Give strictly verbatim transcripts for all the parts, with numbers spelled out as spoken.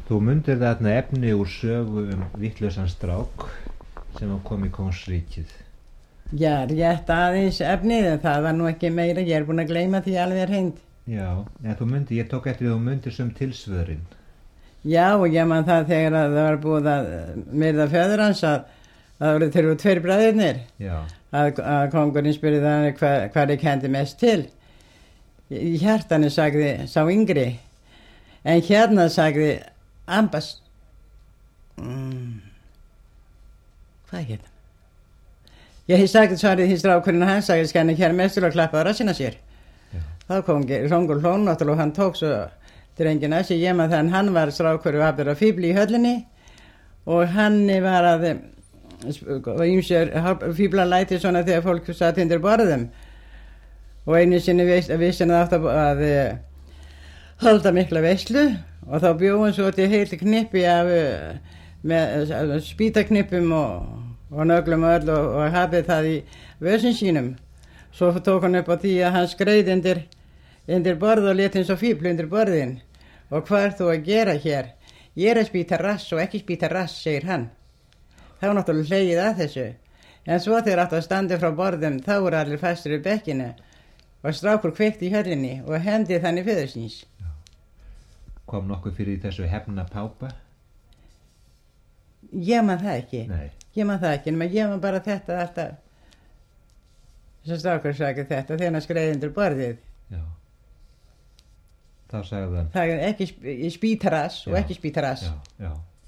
Þú mundir þarna efni úr sögu um vitlausan strák sem kom í Kóngsríkið. Já, rétt aðeins efnið, en það var nú ekki meira, ég er búin að gleyma því alveg hreint. Já, en þú mundir, ég tók eftir því þú mundir sem tilsvörin. Já, og ég man það þegar að það var búið að myrða föður hans að það voru þeir eru tveir bræðurnir. Já. Að, að kóngurinn spurði það hva, hvað ég kendi mest til. Í hjartanu sagði sá yngri, en hérna sagði ambas. Mm. Hvað hérna? Ég hef sagt svarið því strákurinn hans sagði skenni hér mestur og klappa á rassina sér. Já. Þá kom Rongul hlón náttúrulega og hann tók svo drengina sér hjema þann hann var strákur og aftur að fíbli í höllinni og hann var að ýmsir fíblalæti svona þegar fólk satt undir borðum og einu sinni vissi hann átt að, að halda mikla veislu og þá bjóð hann svo til heilt knippi af með spýtaknippum og og nöglum og öll og, og hafið það í vössin sínum. Svo tók hann upp á því að hann skreið undir, undir borð og lét eins og fíbl undir borðin. Og hvað er þú að gera hér? Ég er að spýta rass og ekki spýta rass, segir hann. Það var náttúrulega hlegið að þessu. En svo þegar átt að standa frá borðum, þá voru allir fastur í bekkinu og strákur kveikti í höllinni og hendi þannig föður síns. Kom nokkuð fyrir þessu hefna pápa? Ég man það ekki. Nei. Ég man það ekki, en ég man bara þetta alltaf. Svo strákur sagði þetta þegar hann skreið undir borðið. Já. Þá sagði hann. Það er ekki spýta rass og ekki spýta rass. Já, já.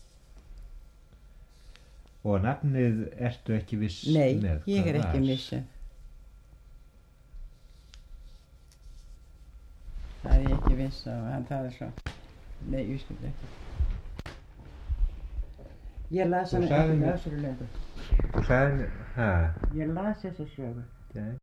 Og nafnið ertu ekki viss Nei, með? Nei, ég er ekki viss. Það er ég ekki viss og hann taði svo. Nei, ég skildi ekki. Ég las hann ekki að sögu lengur. Þú sagði, hæ? Ég las þessa sögu. Okay.